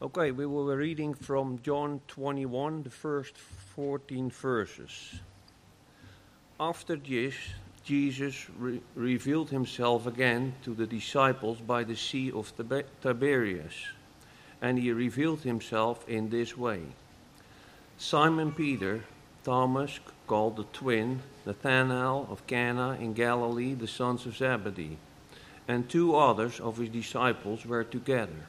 Okay, we will be reading from John 21, the first 14 verses. After this, Jesus revealed himself again to the disciples by the Sea of Tiberias, and he revealed himself in this way. Simon Peter, Thomas, called the twin, Nathanael of Cana in Galilee, the sons of Zebedee, and two others of his disciples were together.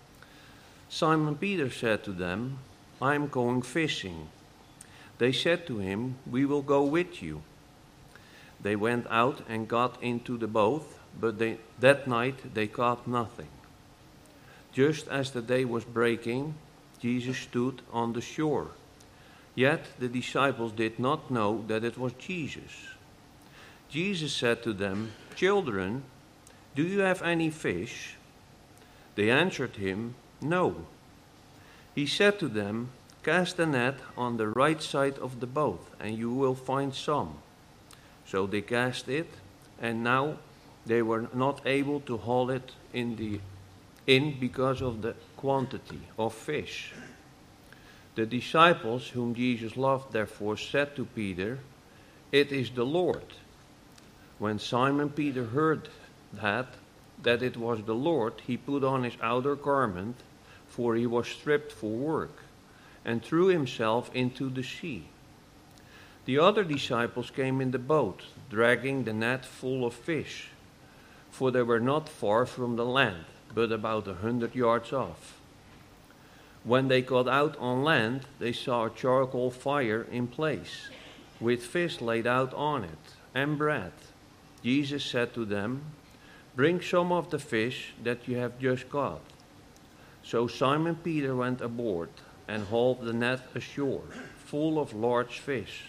Simon Peter said to them, "I am going fishing." They said to him, "We will go with you." They went out and got into the boat, but that night they caught nothing. Just as the day was breaking, Jesus stood on the shore. Yet the disciples did not know that it was Jesus. Jesus said to them, "Children, do you have any fish?" They answered him, "No." He said to them, "Cast the net on the right side of the boat, and you will find some." So they cast it, and now they were not able to haul it in because of the quantity of fish. The disciples whom Jesus loved therefore said to Peter, "It is the Lord." When Simon Peter heard that it was the Lord, he put on his outer garment, for he was stripped for work, and threw himself into the sea. The other disciples came in the boat, dragging the net full of fish, for they were not far from the land, but about 100 yards off. When they got out on land, they saw a charcoal fire in place, with fish laid out on it, and bread. Jesus said to them, "Bring some of the fish that you have just caught." So Simon Peter went aboard and hauled the net ashore, full of large fish,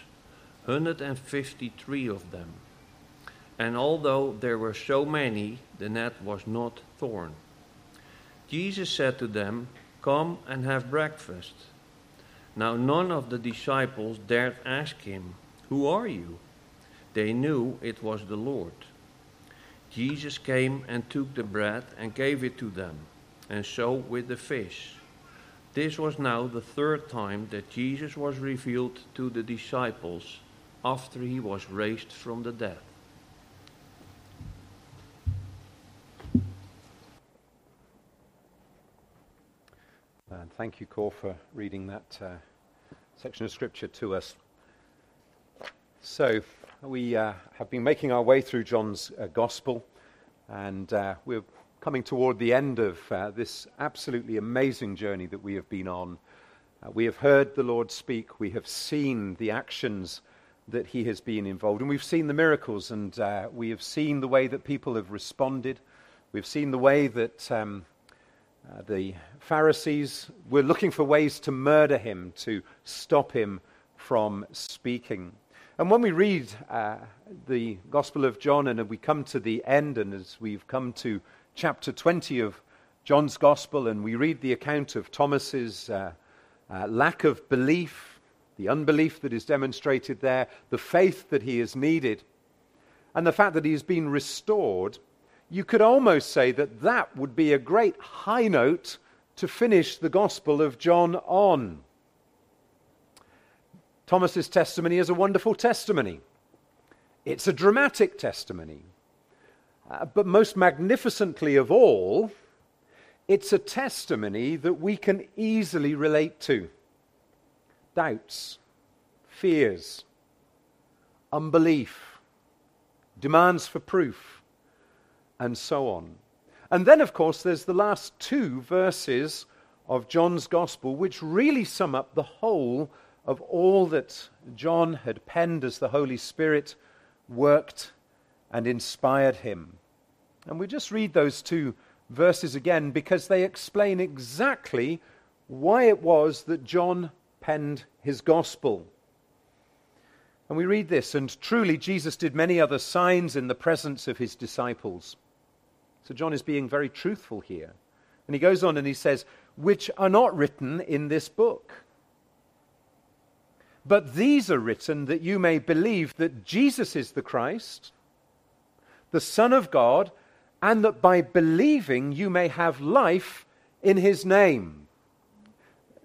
153 of them. And although there were so many, the net was not torn. Jesus said to them, "Come and have breakfast." Now none of the disciples dared ask him, "Who are you?" They knew it was the Lord. Jesus came and took the bread and gave it to them, and so with the fish. This was now the third time that Jesus was revealed to the disciples after he was raised from the dead. And thank you, Cor, for reading that section of Scripture to us. So, we have been making our way through John's Gospel, and we're coming toward the end of this absolutely amazing journey that we have been on. We have heard the Lord speak, we have seen the actions that he has been involved in, we've seen the miracles, and we have seen the way that people have responded. We've seen the way that the Pharisees were looking for ways to murder him, to stop him from speaking. And when we read the Gospel of John, and we come to the end, and as we've come to chapter 20 of John's Gospel, and we read the account of Thomas's lack of belief, the unbelief that is demonstrated there, the faith that he has needed, and the fact that he has been restored, you could almost say that that would be a great high note to finish the Gospel of John on. Thomas's testimony is a wonderful testimony. It's a dramatic testimony. But most magnificently of all, it's a testimony that we can easily relate to. Doubts, fears, unbelief, demands for proof, and so on. And then, of course, there's the last two verses of John's Gospel, which really sum up the whole of all that John had penned as the Holy Spirit worked and inspired him. And we just read those two verses again because they explain exactly why it was that John penned his Gospel. And we read this, "And truly Jesus did many other signs in the presence of his disciples." So John is being very truthful here. And he goes on and he says, "which are not written in this book. But these are written that you may believe that Jesus is the Christ, the Son of God, and that by believing you may have life in his name."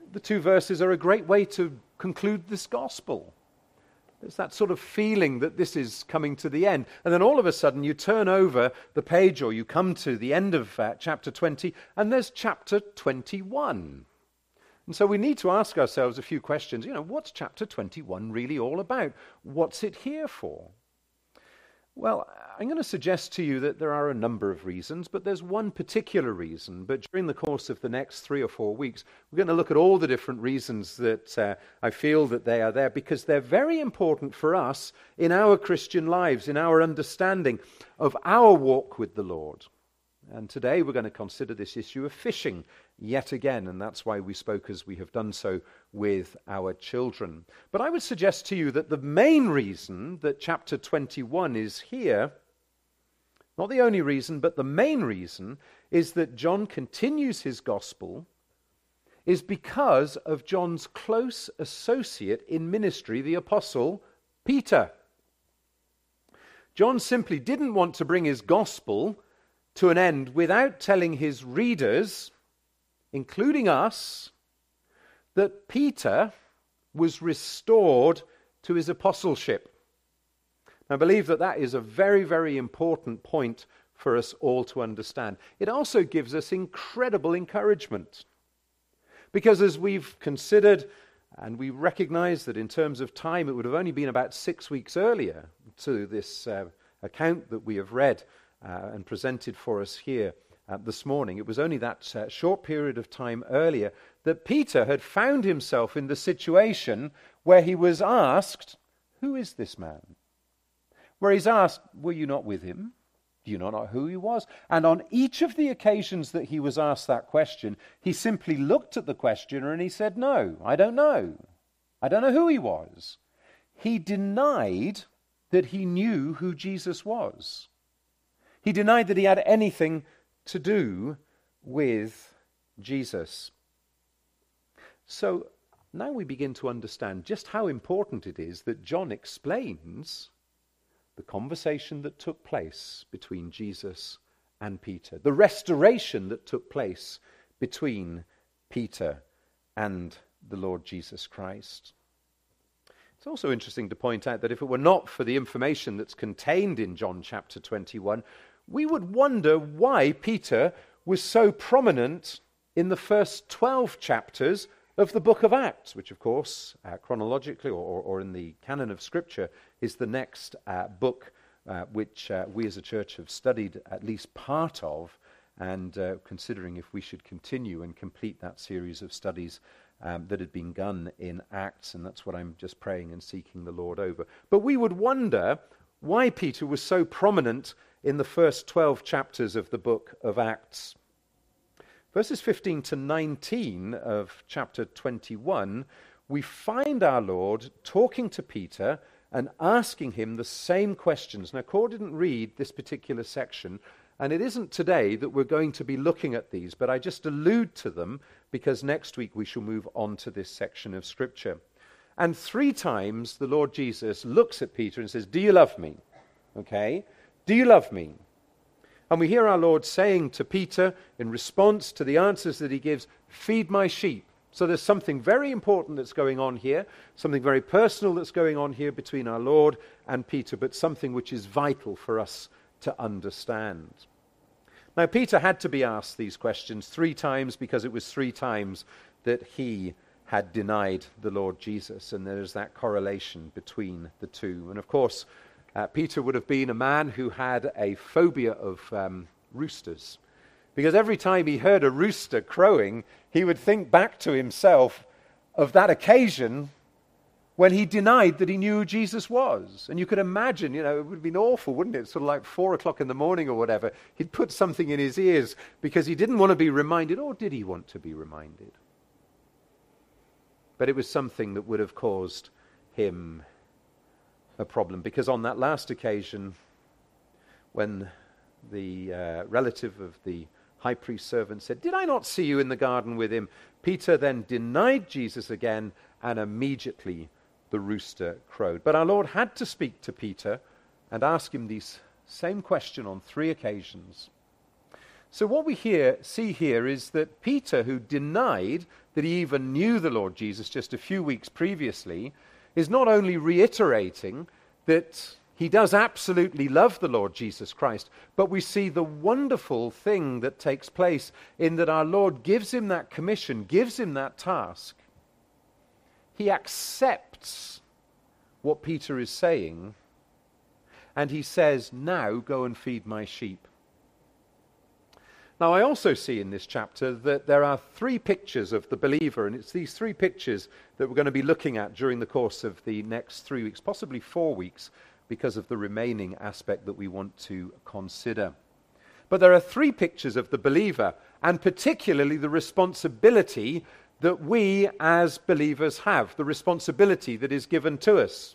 the two verses are a great way to conclude this gospel. There's that sort of feeling that this is coming to the end. And then all of a sudden you turn over the page, or you come to the end of chapter 20, and there's chapter 21. And so we need to ask ourselves a few questions. What's chapter 21 really all about? What's it here for? Well, I'm going to suggest to you that there are a number of reasons, but there's one particular reason. But during the course of the next 3 or 4 weeks, we're going to look at all the different reasons that I feel that they are there, because they're very important for us in our Christian lives, in our understanding of our walk with the Lord. And today we're going to consider this issue of fishing yet again, and that's why we spoke as we have done so with our children. But I would suggest to you that the main reason that chapter 21 is here, not the only reason, but the main reason, is that John continues his gospel, is because of John's close associate in ministry, the apostle Peter. John simply didn't want to bring his gospel to an end without telling his readers, including us, that Peter was restored to his apostleship. I believe that that is a very, very important point for us all to understand. It also gives us incredible encouragement, because as we've considered, and we recognize that in terms of time it would have only been about 6 weeks earlier to this account that we have read and presented for us here this morning. It was only that short period of time earlier that Peter had found himself in the situation where he was asked, "Who is this man?" Where he's asked, "Were you not with him? Do you not know who he was?" And on each of the occasions that he was asked that question, he simply looked at the questioner and he said, "No, I don't know. I don't know who he was." He denied that he knew who Jesus was. He denied that he had anything to do with Jesus. So now we begin to understand just how important it is that John explains the conversation that took place between Jesus and Peter, the restoration that took place between Peter and the Lord Jesus Christ. It's also interesting to point out that if it were not for the information that's contained in John chapter 21, we would wonder why Peter was so prominent in the first 12 chapters of the book of Acts, which of course, chronologically or in the canon of Scripture, is the next book which we as a church have studied at least part of, and considering if we should continue and complete that series of studies that had been done in Acts, and that's what I'm just praying and seeking the Lord over. But we would wonder why Peter was so prominent in the first 12 chapters of the book of Acts. Verses 15 to 19 of chapter 21, we find our Lord talking to Peter and asking him the same questions. Now, Cor didn't read this particular section, and it isn't today that we're going to be looking at these, but I just allude to them because next week we shall move on to this section of Scripture. And 3 times the Lord Jesus looks at Peter and says, "Do you love me?" Okay? "Do you love me?" And we hear our Lord saying to Peter, in response to the answers that he gives, "Feed my sheep." So there's something very important that's going on here, something very personal that's going on here between our Lord and Peter, but something which is vital for us to understand. Now, Peter had to be asked these questions 3 times because it was 3 times that he had denied the Lord Jesus, and there's that correlation between the two. And of course, Peter would have been a man who had a phobia of roosters, because every time he heard a rooster crowing, he would think back to himself of that occasion when he denied that he knew who Jesus was. And you could imagine, it would have been awful, wouldn't it? Sort of like 4 o'clock in the morning or whatever. He'd put something in his ears because he didn't want to be reminded, or did he want to be reminded? But it was something that would have caused him a problem, because on that last occasion, when the relative of the high priest's servant said, "Did I not see you in the garden with him?" Peter then denied Jesus again, and immediately the rooster crowed. But our Lord had to speak to Peter and ask him this same question on 3 occasions. So what we see here is that Peter, who denied that he even knew the Lord Jesus just a few weeks previously, is not only reiterating that he does absolutely love the Lord Jesus Christ, but we see the wonderful thing that takes place in that our Lord gives him that commission, gives him that task. He accepts what Peter is saying, and he says, now go and feed my sheep. Now, I also see in this chapter that there are three pictures of the believer, and it's these three pictures that we're going to be looking at during the course of the next 3 weeks, possibly 4 weeks, because of the remaining aspect that we want to consider. But there are three pictures of the believer, and particularly the responsibility that we as believers have, the responsibility that is given to us.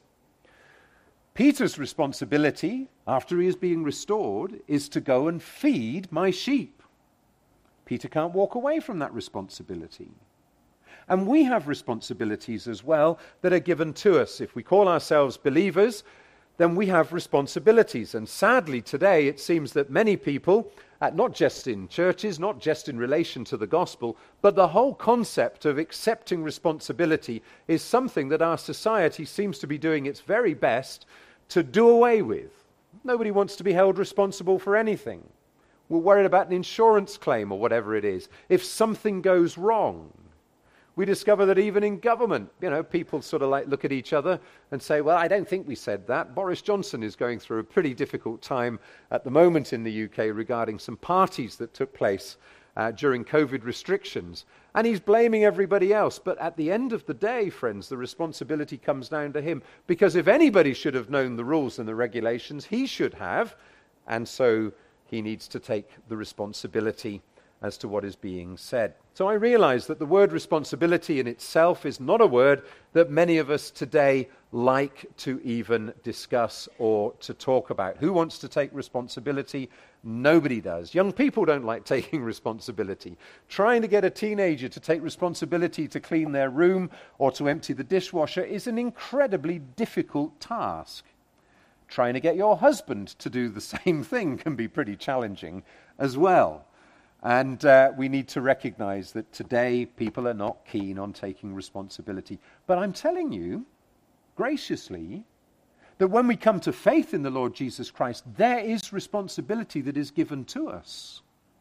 Peter's responsibility, after he is being restored, is to go and feed my sheep. Peter can't walk away from that responsibility. And we have responsibilities as well that are given to us. If we call ourselves believers, then we have responsibilities. And sadly today it seems that many people, not just in churches, not just in relation to the gospel, but the whole concept of accepting responsibility is something that our society seems to be doing its very best to do away with. Nobody wants to be held responsible for anything. We're worried about an insurance claim or whatever it is. If something goes wrong, we discover that even in government, people sort of like look at each other and say, well, I don't think we said that. Boris Johnson is going through a pretty difficult time at the moment in the UK regarding some parties that took place during COVID restrictions. And he's blaming everybody else. But at the end of the day, friends, the responsibility comes down to him. Because if anybody should have known the rules and the regulations, he should have. And so he needs to take the responsibility as to what is being said. So I realize that the word responsibility in itself is not a word that many of us today like to even discuss or to talk about. Who wants to take responsibility? Nobody does. Young people don't like taking responsibility. Trying to get a teenager to take responsibility to clean their room or to empty the dishwasher is an incredibly difficult task. Trying to get your husband to do the same thing can be pretty challenging as well. And we need to recognize that today people are not keen on taking responsibility. But I'm telling you, graciously, that when we come to faith in the Lord Jesus Christ, there is responsibility that is given to us.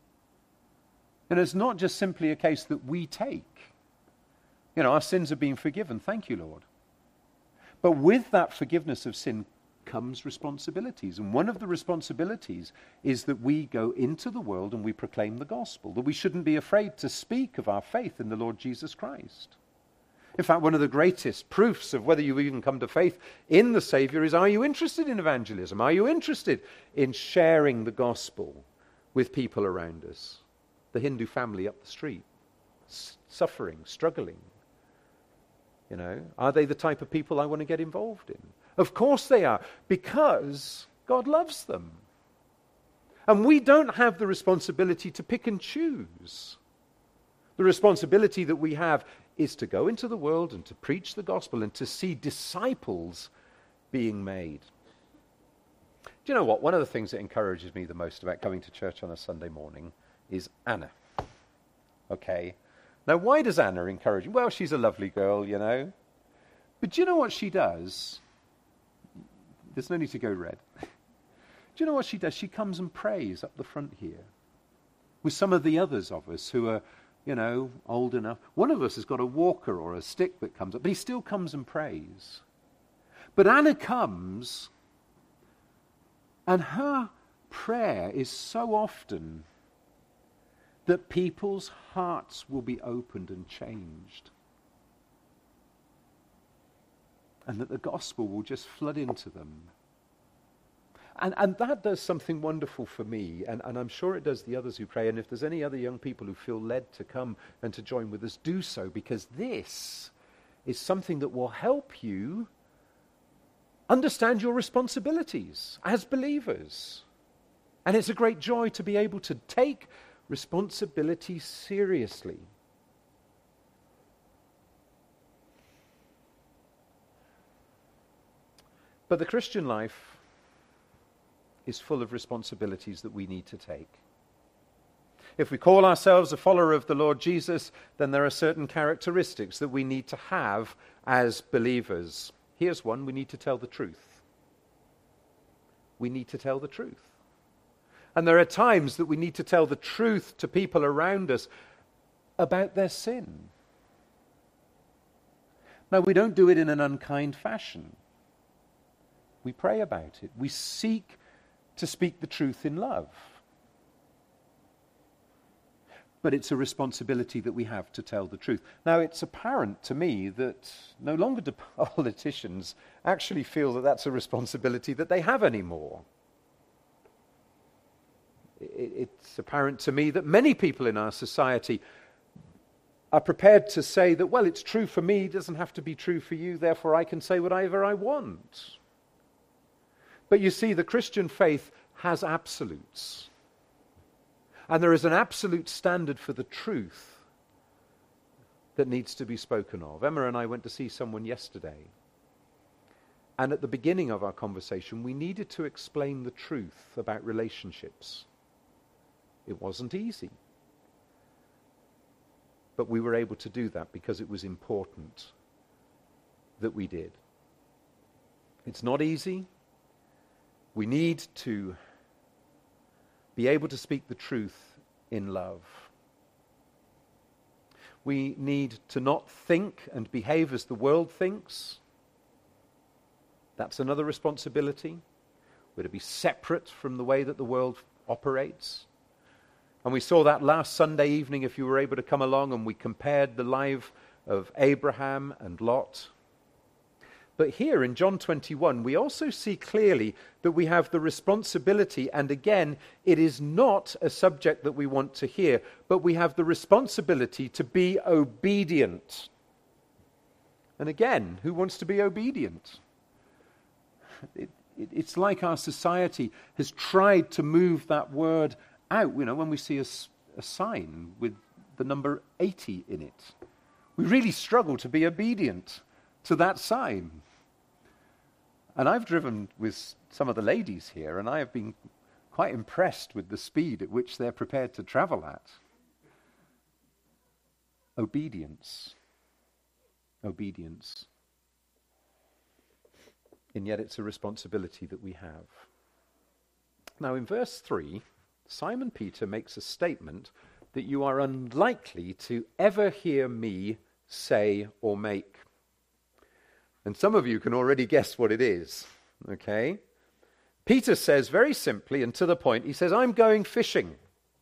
And it's not just simply a case that we take. Our sins have been forgiven. Thank you, Lord. But with that forgiveness of sin comes responsibilities. And one of the responsibilities is that we go into the world and we proclaim the gospel, that we shouldn't be afraid to speak of our faith in the Lord Jesus Christ. In fact, one of the greatest proofs of whether you even come to faith in the Savior is, are you interested in evangelism? Are you interested in sharing the gospel with people around us? The Hindu family up the street, suffering, struggling. Are they the type of people I want to get involved in? Of course they are, because God loves them. And we don't have the responsibility to pick and choose. The responsibility that we have is to go into the world and to preach the gospel and to see disciples being made. Do you know what? One of the things that encourages me the most about coming to church on a Sunday morning is Anna. Okay. Now, why does Anna encourage me? Well, she's a lovely girl, But do you know what she does? There's no need to go red. Do you know what she does? She comes and prays up the front here with some of the others of us who are, old enough. One of us has got a walker or a stick that comes up, but he still comes and prays. But Anna comes, and her prayer is so often that people's hearts will be opened and changed. And that the gospel will just flood into them. And that does something wonderful for me, and I'm sure it does the others who pray. And if there's any other young people who feel led to come and to join with us, do so, because this is something that will help you understand your responsibilities as believers. And it's a great joy to be able to take responsibility seriously. But the Christian life is full of responsibilities that we need to take. If we call ourselves a follower of the Lord Jesus, then there are certain characteristics that we need to have as believers. Here's one: we need to tell the truth. We need to tell the truth. And there are times that we need to tell the truth to people around us about their sin. Now, we don't do it in an unkind fashion. We pray about it. We seek to speak the truth in love. But it's a responsibility that we have to tell the truth. Now, it's apparent to me that no longer do politicians actually feel that that's a responsibility that they have anymore. It's apparent to me that many people in our society are prepared to say that, well, it's true for me, it doesn't have to be true for you, therefore I can say whatever I want. But you see, the Christian faith has absolutes. And there is an absolute standard for the truth that needs to be spoken of. Emma and I went to see someone yesterday. And at the beginning of our conversation, we needed to explain the truth about relationships. It wasn't easy. But we were able to do that because it was important that we did. It's not easy. We need to be able to speak the truth in love. We need to not think and behave as the world thinks. That's another responsibility. We're to be separate from the way that the world operates. And we saw that last Sunday evening, if you were able to come along, and we compared the life of Abraham and Lot. But here in John 21, we also see clearly that we have the responsibility, and again, it is not a subject that we want to hear, but we have the responsibility to be obedient. And again, who wants to be obedient? It's like our society has tried to move that word out. You know, when we see a sign with the number 80 in it, we really struggle to be obedient to that sign. And I've driven with some of the ladies here, and I have been quite impressed with the speed at which they're prepared to travel at. Obedience. Obedience. And yet it's a responsibility that we have. Now in verse 3, Simon Peter makes a statement that you are unlikely to ever hear me say or make. And some of you can already guess what it is, okay? Peter says very simply and to the point, he says, I'm going fishing.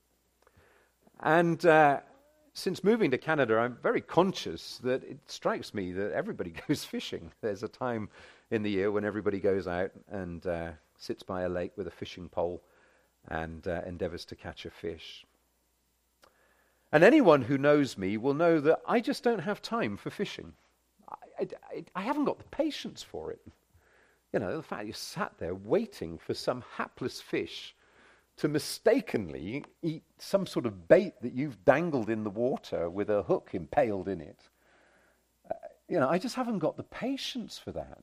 And since moving to Canada, I'm very conscious that it strikes me that everybody goes fishing. There's a time in the year when everybody goes out and sits by a lake with a fishing pole and endeavors to catch a fish. And anyone who knows me will know that I just don't have time for fishing. I haven't got the patience for it. You know, the fact you sat there waiting for some hapless fish to mistakenly eat some sort of bait that you've dangled in the water with a hook impaled in it. I just haven't got the patience for that.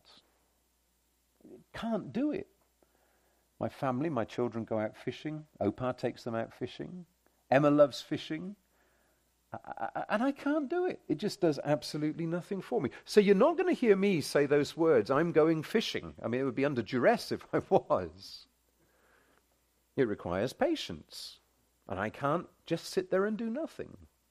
Can't do it. My family, my children go out fishing. Opar takes them out fishing. Emma loves fishing. And I can't do it. It just does absolutely nothing for me. So you're not going to hear me say those words, I'm going fishing. I mean, it would be under duress if I was. It requires patience. And I can't just sit there and do nothing.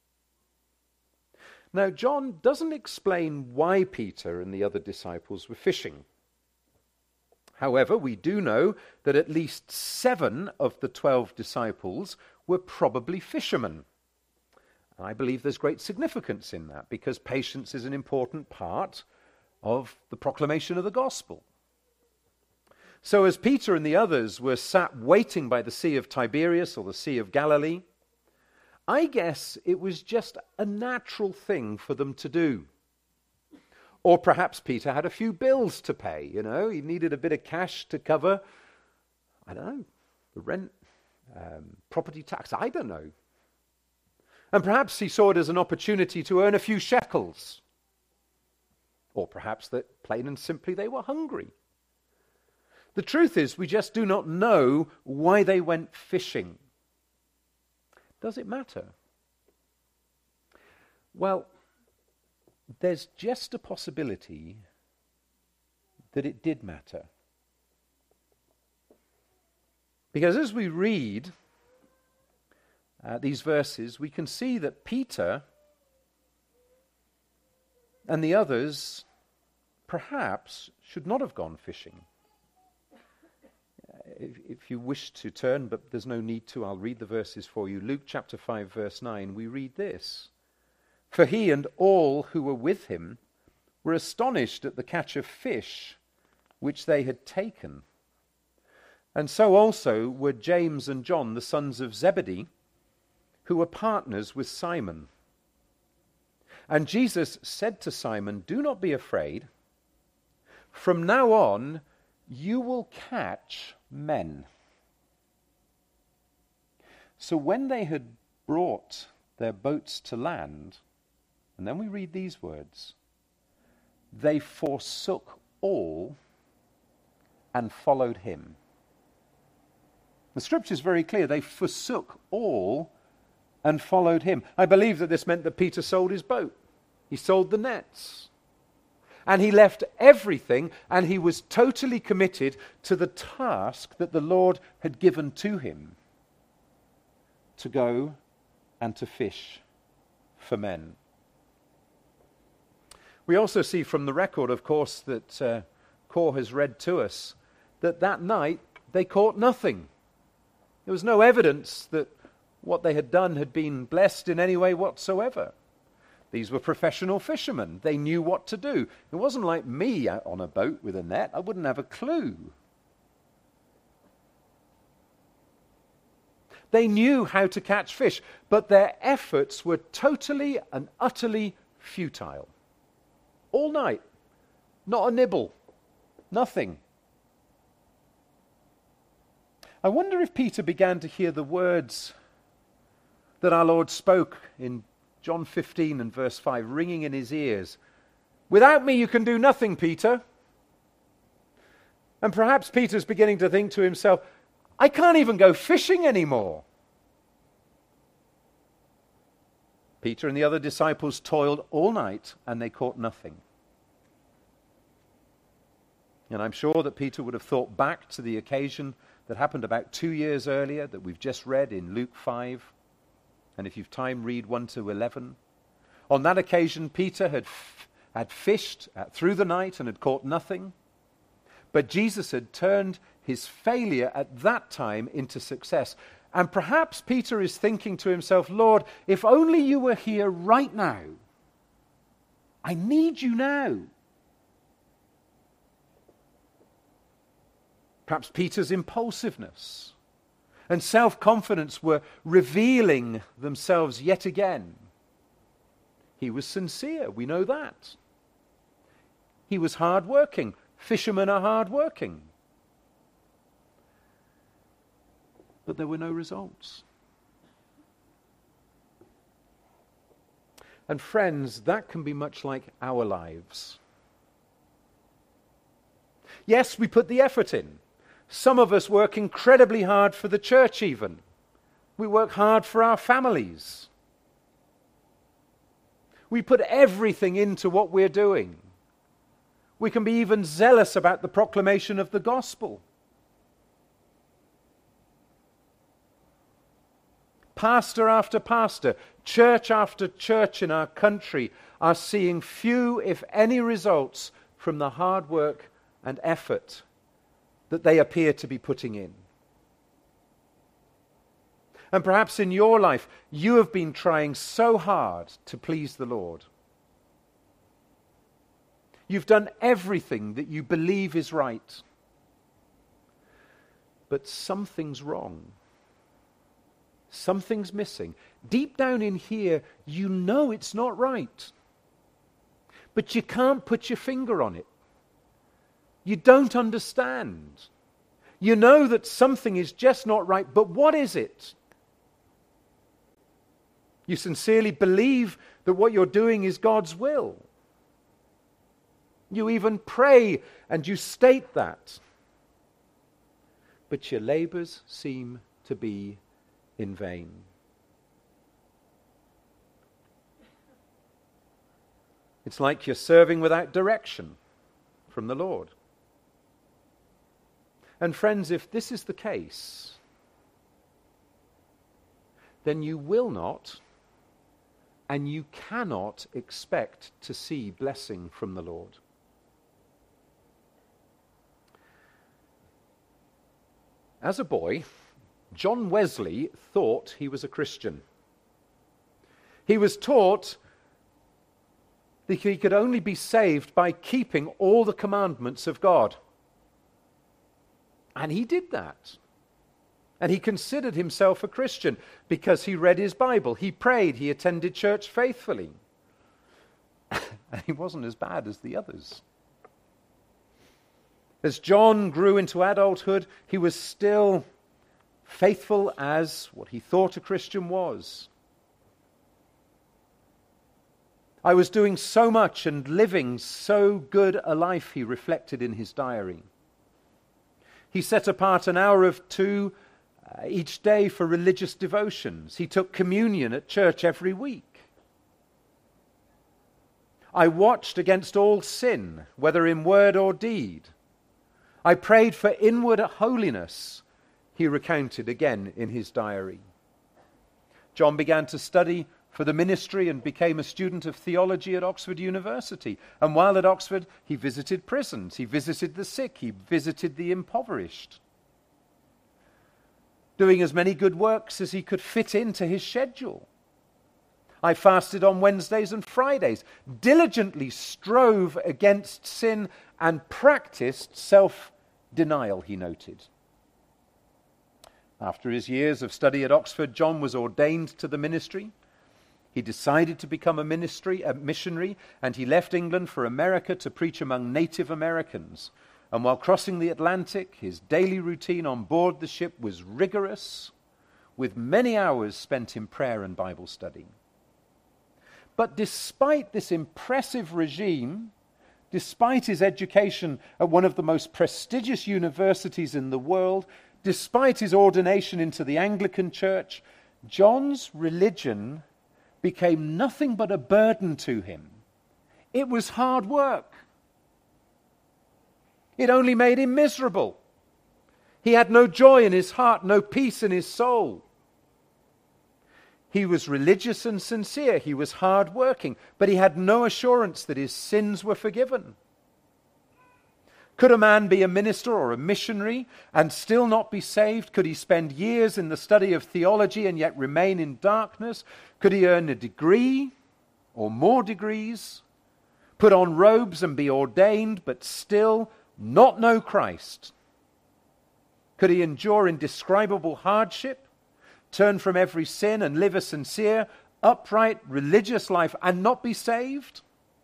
Now, John doesn't explain why Peter and the other disciples were fishing. However, we do know that at least 7 of the 12 disciples were probably fishermen. I believe there's great significance in that because patience is an important part of the proclamation of the gospel. So as Peter and the others were sat waiting by the Sea of Tiberias or the Sea of Galilee, I guess it was just a natural thing for them to do. Or perhaps Peter had a few bills to pay, he needed a bit of cash to cover, I don't know, the rent, property tax, I don't know. And perhaps he saw it as an opportunity to earn a few shekels. Or perhaps that plain and simply they were hungry. The truth is, we just do not know why they went fishing. Does it matter? Well, there's just a possibility that it did matter. Because as we read these verses, we can see that Peter and the others perhaps should not have gone fishing. If you wish to turn, but there's no need to, I'll read the verses for you. Luke chapter 5, verse 9, we read this. For he and all who were with him were astonished at the catch of fish which they had taken. And so also were James and John, the sons of Zebedee, who were partners with Simon. And Jesus said to Simon, do not be afraid. From now on, you will catch men. So when they had brought their boats to land, and then we read these words, they forsook all and followed him. The scripture is very clear. They forsook all and followed him. I believe that this meant that Peter sold his boat. He sold the nets. And he left everything, and he was totally committed to the task that the Lord had given to him, to go and to fish for men. We also see from the record, of course, that Cor has read to us, that night they caught nothing. There was no evidence that what they had done had been blessed in any way whatsoever. These were professional fishermen. They knew what to do. It wasn't like me out on a boat with a net. I wouldn't have a clue. They knew how to catch fish, but their efforts were totally and utterly futile. All night. Not a nibble. Nothing. I wonder if Peter began to hear the words that our Lord spoke in John 15 and verse 5, ringing in his ears. Without me you can do nothing, Peter. And perhaps Peter's beginning to think to himself, I can't even go fishing anymore. Peter and the other disciples toiled all night and they caught nothing. And I'm sure that Peter would have thought back to the occasion that happened about 2 years earlier that we've just read in Luke 5. And if you've time, read 1 to 11. On that occasion, Peter had fished through the night and had caught nothing. But Jesus had turned his failure at that time into success. And perhaps Peter is thinking to himself, Lord, if only you were here right now. I need you now. Perhaps Peter's impulsiveness and self-confidence were revealing themselves yet again. He was sincere, we know that. He was hard-working. Fishermen are hard-working. But there were no results. And friends, that can be much like our lives. Yes, we put the effort in. Some of us work incredibly hard for the church even. We work hard for our families. We put everything into what we're doing. We can be even zealous about the proclamation of the gospel. Pastor after pastor, church after church in our country are seeing few, if any, results from the hard work and effort that they appear to be putting in. And perhaps in your life, you have been trying so hard to please the Lord. You've done everything that you believe is right. But something's wrong. Something's missing. Deep down in here, you know it's not right. But you can't put your finger on it. You don't understand. You know that something is just not right, but what is it? You sincerely believe that what you're doing is God's will. You even pray and you state that. But your labors seem to be in vain. It's like you're serving without direction from the Lord. And friends, if this is the case, then you will not and you cannot expect to see blessing from the Lord. As a boy, John Wesley thought he was a Christian. He was taught that he could only be saved by keeping all the commandments of God. And he did that. And he considered himself a Christian because he read his Bible, he prayed, he attended church faithfully. And he wasn't as bad as the others. As John grew into adulthood, he was still faithful as what he thought a Christian was. I was doing so much and living so good a life, he reflected in his diary. He set apart an hour or two each day for religious devotions. He took communion at church every week. I watched against all sin, whether in word or deed. I prayed for inward holiness, he recounted again in his diary. John began to study for the ministry and became a student of theology at Oxford University. And while at Oxford, he visited prisons, he visited the sick, he visited the impoverished, doing as many good works as he could fit into his schedule. I fasted on Wednesdays and Fridays, diligently strove against sin and practiced self-denial, he noted. After his years of study at Oxford, John was ordained to the ministry. He decided to become a missionary, and he left England for America to preach among Native Americans. And while crossing the Atlantic, his daily routine on board the ship was rigorous, with many hours spent in prayer and Bible study. But despite this impressive regime, despite his education at one of the most prestigious universities in the world, despite his ordination into the Anglican Church, John's religion became nothing but a burden to him. It was hard work. It only made him miserable. He had no joy in his heart, no peace in his soul. He was religious and sincere. He was hard-working, but he had no assurance that his sins were forgiven. Could a man be a minister or a missionary and still not be saved? Could he spend years in the study of theology and yet remain in darkness? Could he earn a degree or more degrees, put on robes and be ordained, but still not know Christ? Could he endure indescribable hardship, turn from every sin and live a sincere, upright, religious life and not be saved?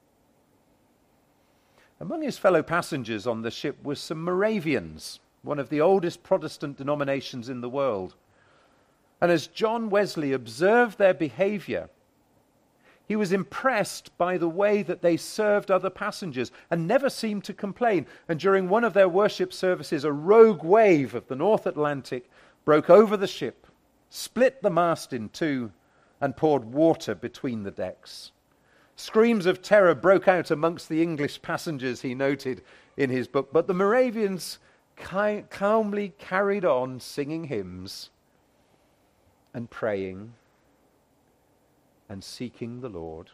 Among his fellow passengers on the ship were some Moravians, one of the oldest Protestant denominations in the world. And as John Wesley observed their behavior, he was impressed by the way that they served other passengers and never seemed to complain. And during one of their worship services, a rogue wave of the North Atlantic broke over the ship, split the mast in two, and poured water between the decks. Screams of terror broke out amongst the English passengers, he noted in his book, but the Moravians calmly carried on singing hymns and praying and seeking the Lord.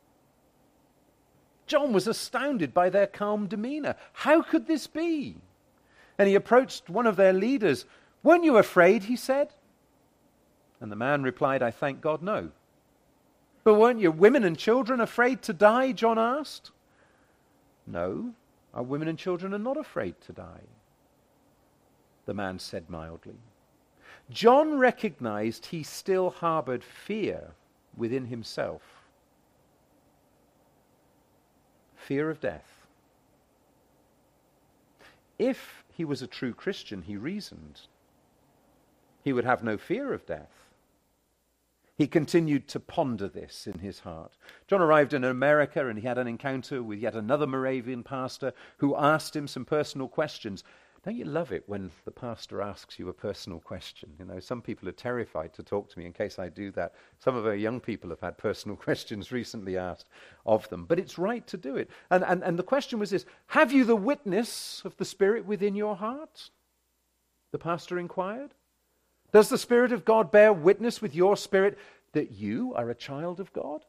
John was astounded by their calm demeanor. How could this be? And he approached one of their leaders. "Weren't you afraid?" he said. And the man replied, "I thank God, no." "But weren't your women and children afraid to die?" John asked. "No, our women and children are not afraid to die," the man said mildly. John recognized he still harbored fear within himself. Fear of death. If he was a true Christian, he reasoned, he would have no fear of death. He continued to ponder this in his heart. John arrived in America and he had an encounter with yet another Moravian pastor who asked him some personal questions. Don't you love it when the pastor asks you a personal question? You know, some people are terrified to talk to me in case I do that. Some of our young people have had personal questions recently asked of them. But it's right to do it. And the question was this: have you the witness of the Spirit within your heart? The pastor inquired. Does the Spirit of God bear witness with your spirit that you are a child of God?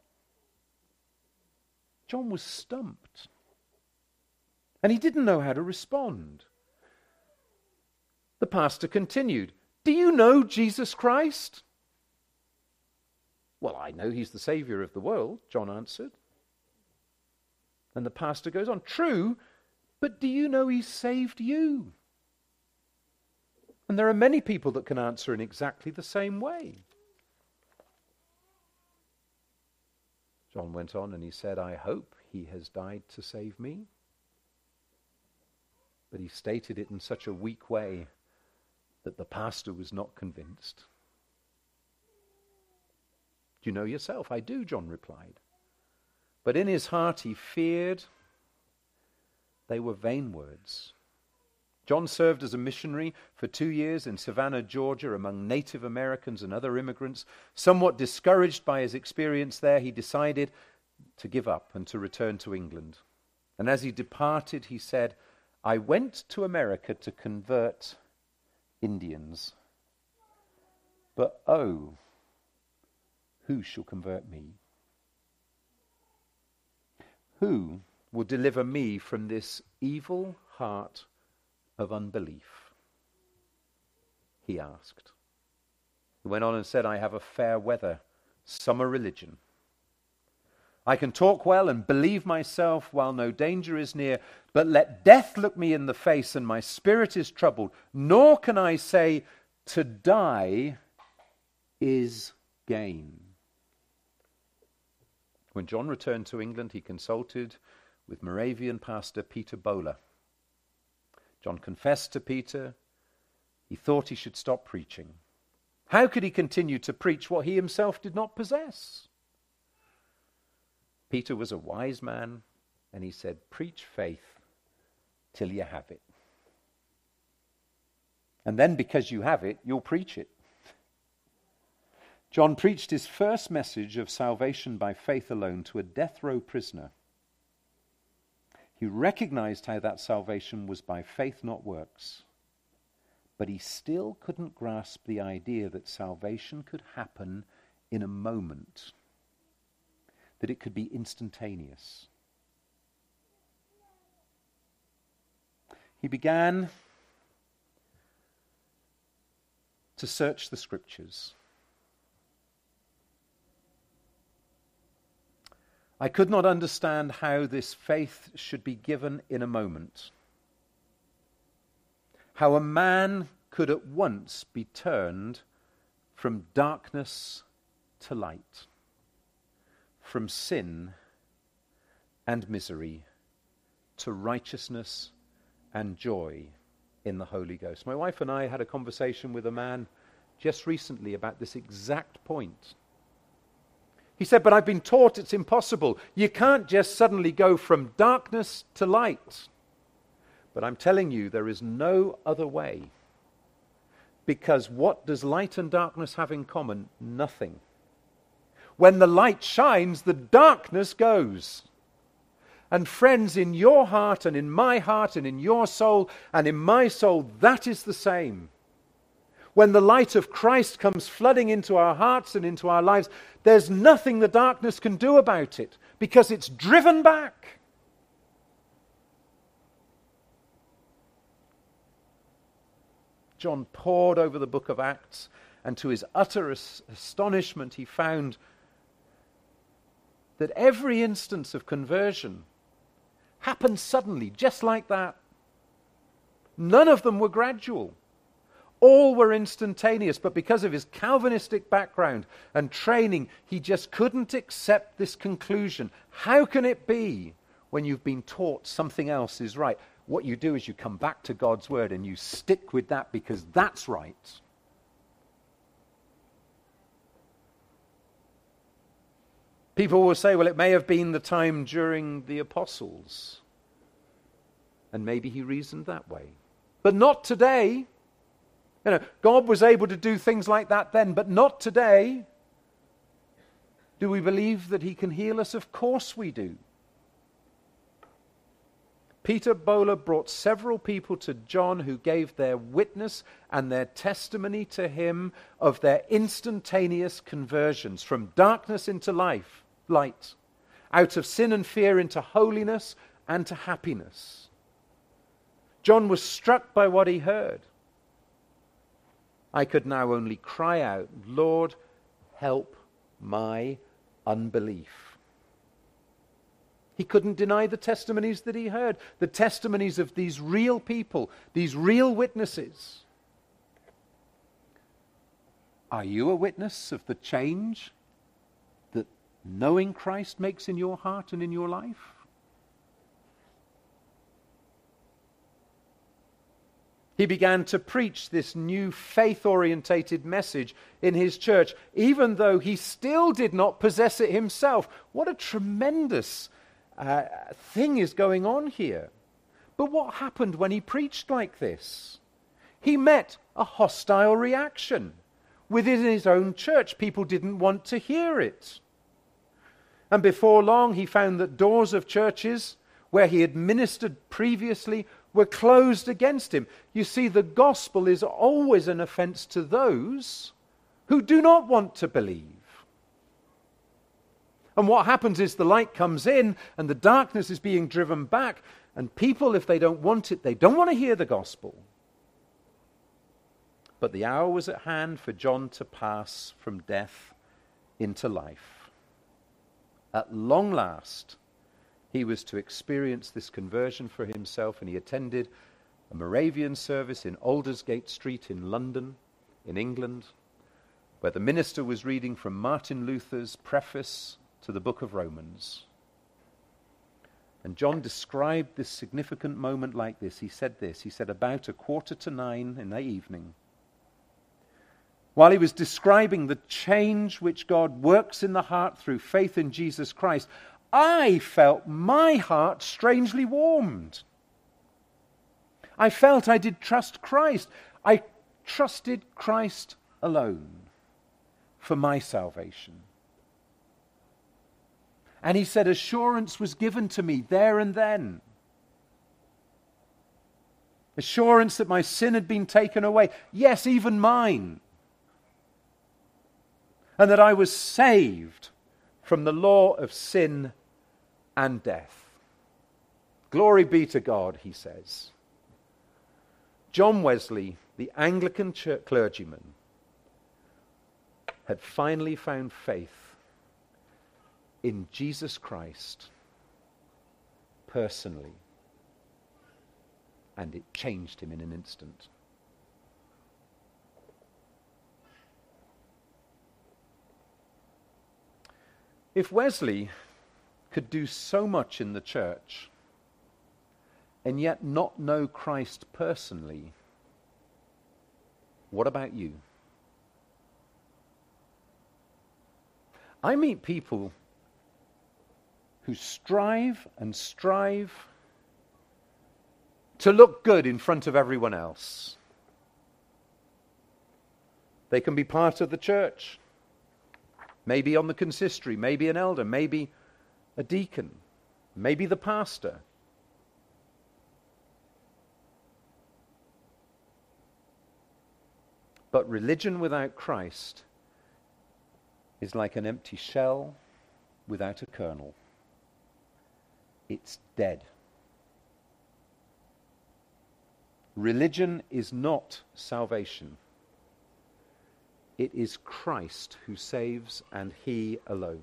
John was stumped. And he didn't know how to respond. The pastor continued, "Do you know Jesus Christ?" "Well, I know he's the Savior of the world," John answered. And the pastor goes on, "True, but do you know he saved you?" And there are many people that can answer in exactly the same way. John went on and he said, "I hope he has died to save me." But he stated it in such a weak way that the pastor was not convinced. "Do you know yourself?" "I do," John replied. But in his heart he feared they were vain words. John served as a missionary for 2 years in Savannah, Georgia, among Native Americans and other immigrants. Somewhat discouraged by his experience there, he decided to give up and to return to England. And as he departed, he said, "I went to America to convert Indians. But oh, who shall convert me? Who will deliver me from this evil heart of unbelief?" he asked. He went on and said, "I have a fair weather summer religion. I can talk well and believe myself while no danger is near, but let death look me in the face and my spirit is troubled, nor can I say, to die is gain." When John returned to England, he consulted with Moravian pastor Peter Böhler. John confessed to Peter he thought he should stop preaching. How could he continue to preach what he himself did not possess? Peter was a wise man, and he said, "Preach faith till you have it. And then because you have it, you'll preach it." John preached his first message of salvation by faith alone to a death row prisoner. He recognized how that salvation was by faith, not works. But he still couldn't grasp the idea that salvation could happen in a moment, that it could be instantaneous. He began to search the scriptures. "I could not understand how this faith should be given in a moment. How a man could at once be turned from darkness to light, from sin and misery to righteousness and joy in the Holy Ghost." My wife and I had a conversation with a man just recently about this exact point. He said, "But I've been taught it's impossible. You can't just suddenly go from darkness to light." But I'm telling you, there is no other way. Because what does light and darkness have in common? Nothing. When the light shines, the darkness goes. And friends, in your heart and in my heart and in your soul and in my soul, that is the same. When the light of Christ comes flooding into our hearts and into our lives, there's nothing the darkness can do about it because it's driven back. John pored over the book of Acts, and to his utter astonishment, he found that every instance of conversion happened suddenly, just like that. None of them were gradual. All were instantaneous, but because of his Calvinistic background and training, he just couldn't accept this conclusion. How can it be when you've been taught something else is right? What you do is you come back to God's word and you stick with that because that's right. People will say, well, it may have been the time during the apostles. And maybe he reasoned that way. but not today. God was able to do things like that then, but not today. Do we believe that he can heal us? Of course we do. Peter Böhler brought several people to John who gave their witness and their testimony to him of their instantaneous conversions from darkness into light, out of sin and fear into holiness and to happiness. John was struck by what he heard. I could now only cry out, Lord, help my unbelief. He couldn't deny the testimonies that he heard, the testimonies of these real people, these real witnesses. Are you a witness of the change that knowing Christ makes in your heart and in your life? He began to preach this new faith-orientated message in his church, even though he still did not possess it himself. What a tremendous thing is going on here. But what happened when he preached like this? He met a hostile reaction. Within his own church, people didn't want to hear it. And before long, he found that doors of churches where he had ministered previously were closed against him. You see, the gospel is always an offense to those who do not want to believe. And what happens is the light comes in and the darkness is being driven back, and people, if they don't want it, they don't want to hear the gospel. But the hour was at hand for John to pass from death into life. At long last, he was to experience this conversion for himself, and he attended a Moravian service in Aldersgate Street in London, in England, where the minister was reading from Martin Luther's preface to the book of Romans. And John described this significant moment like this. He said, about 9:15 in the evening, while he was describing the change which God works in the heart through faith in Jesus Christ, I felt my heart strangely warmed. I felt I did trust Christ. I trusted Christ alone for my salvation. And he said, assurance was given to me there and then. Assurance that my sin had been taken away. Yes, even mine. And that I was saved from the law of sin and death. Glory be to God, he says. John Wesley, the Anglican clergyman, had finally found faith in Jesus Christ personally, and it changed him in an instant. If Wesley could do so much in the church and yet not know Christ personally, what about you? I meet people who strive to look good in front of everyone else. They can be part of the church, maybe on the consistory, maybe an elder, maybe a deacon, maybe the pastor. But religion without Christ is like an empty shell without a kernel. It's dead. Religion is not salvation. It is Christ who saves, and he alone.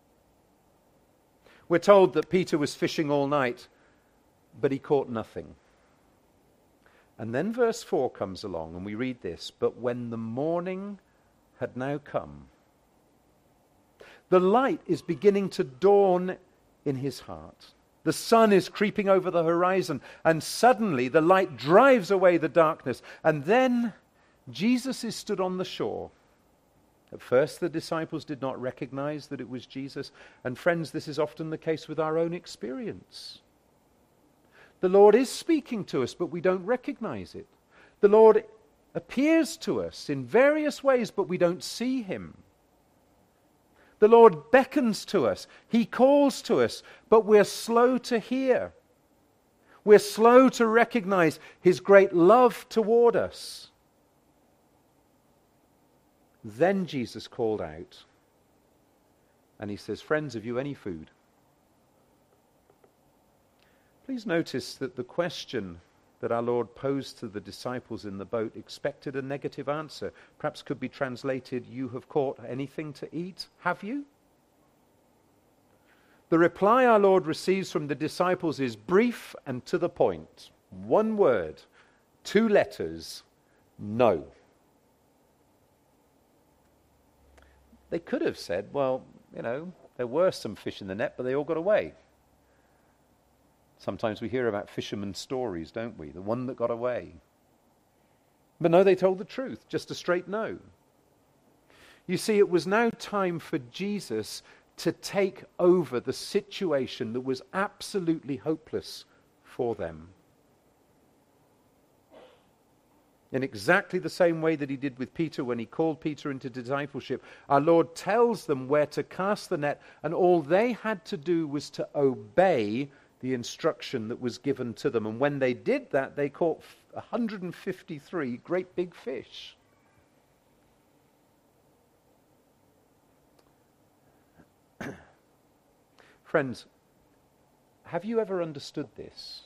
We're told that Peter was fishing all night, but he caught nothing. And then verse 4 comes along, and we read this, but when the morning had now come, the light is beginning to dawn in his heart. The sun is creeping over the horizon, and suddenly the light drives away the darkness. And then Jesus is stood on the shore. At first, the disciples did not recognize that it was Jesus. And friends, this is often the case with our own experience. The Lord is speaking to us, but we don't recognize it. The Lord appears to us in various ways, but we don't see him. The Lord beckons to us. He calls to us, but we're slow to hear. We're slow to recognize his great love toward us. Then Jesus called out, and he says, "Friends, have you any food?" Please notice that the question that our Lord posed to the disciples in the boat expected a negative answer. Perhaps could be translated, "You have caught anything to eat, have you?" The reply our Lord receives from the disciples is brief and to the point. One word, 2 letters, no. They could have said, well, there were some fish in the net, but they all got away. Sometimes we hear about fishermen's stories, don't we? The one that got away. But no, they told the truth, just a straight no. You see, it was now time for Jesus to take over the situation that was absolutely hopeless for them. In exactly the same way that he did with Peter when he called Peter into discipleship, our Lord tells them where to cast the net, and all they had to do was to obey the instruction that was given to them. And when they did that, they caught 153 great big fish. Friends, have you ever understood this?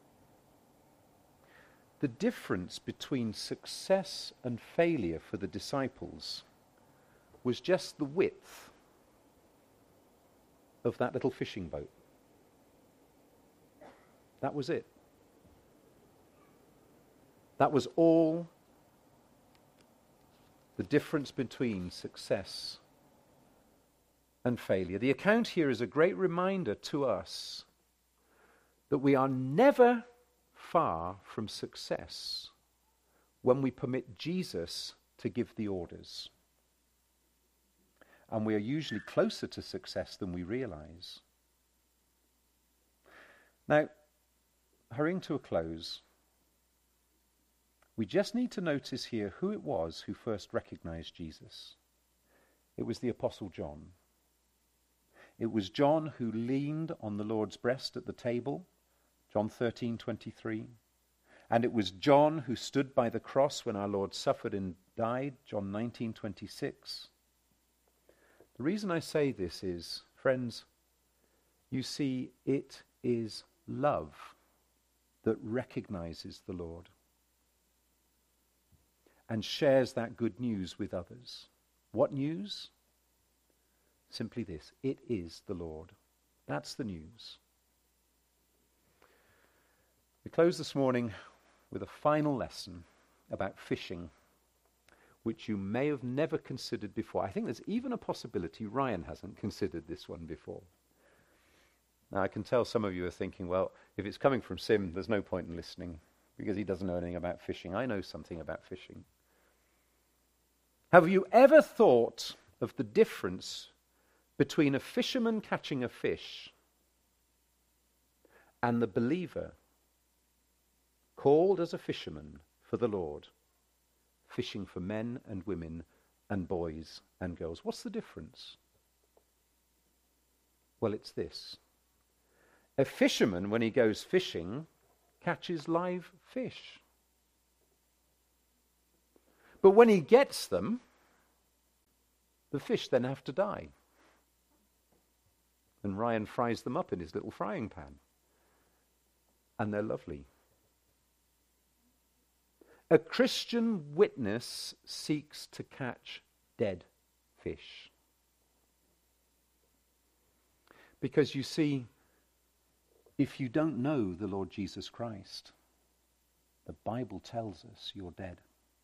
The difference between success and failure for the disciples was just the width of that little fishing boat. That was it. That was all the difference between success and failure. The account here is a great reminder to us that we are never far from success when we permit Jesus to give the orders. And we are usually closer to success than we realize. Now, hurrying to a close, we just need to notice here who it was who first recognized Jesus. It was the Apostle John. It was John who leaned on the Lord's breast at the table, John 13:23. And it was John who stood by the cross when our Lord suffered and died, John 19:26. The reason I say this is, friends, you see, it is love that recognizes the Lord and shares that good news with others. What news? Simply this: it is the Lord. That's the news. We close this morning with a final lesson about fishing, which you may have never considered before. I think there's even a possibility Ryan hasn't considered this one before. Now, I can tell some of you are thinking, well, if it's coming from Sim, there's no point in listening because he doesn't know anything about fishing. I know something about fishing. Have you ever thought of the difference between a fisherman catching a fish and the believer called as a fisherman for the Lord, fishing for men and women and boys and girls? What's the difference? Well, it's this. A fisherman, when he goes fishing, catches live fish. But when he gets them, the fish then have to die. And Ryan fries them up in his little frying pan. And they're lovely. A Christian witness seeks to catch dead fish. Because you see, if you don't know the Lord Jesus Christ, the Bible tells us you're dead.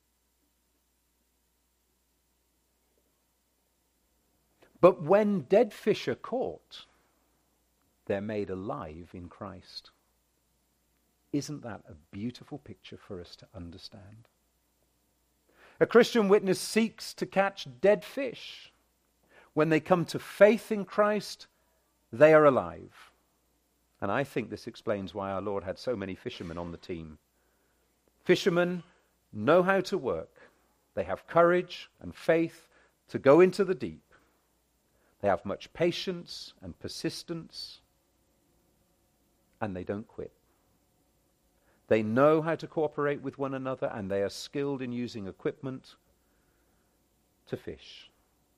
But when dead fish are caught, they're made alive in Christ. Isn't that a beautiful picture for us to understand? A Christian witness seeks to catch dead fish. When they come to faith in Christ, they are alive. And I think this explains why our Lord had so many fishermen on the team. Fishermen know how to work. They have courage and faith to go into the deep. They have much patience and persistence, and they don't quit. They know how to cooperate with one another, and they are skilled in using equipment to fish.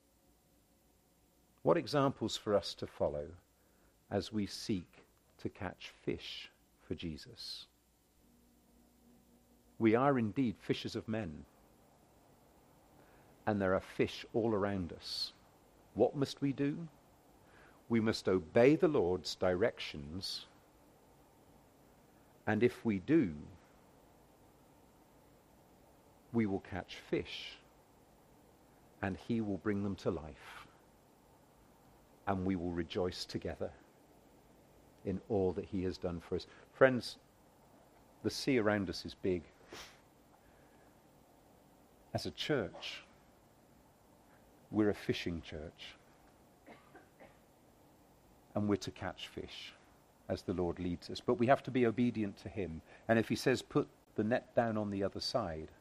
What examples for us to follow as we seek to catch fish for Jesus? We are indeed fishers of men, and there are fish all around us. What must we do? We must obey the Lord's directions, and if we do, we will catch fish, and he will bring them to life, and we will rejoice together in all that he has done for us. Friends, the sea around us is big. As a church, we're a fishing church, and we're to catch fish as the Lord leads us. But we have to be obedient to him. And if he says, put the net down on the other side,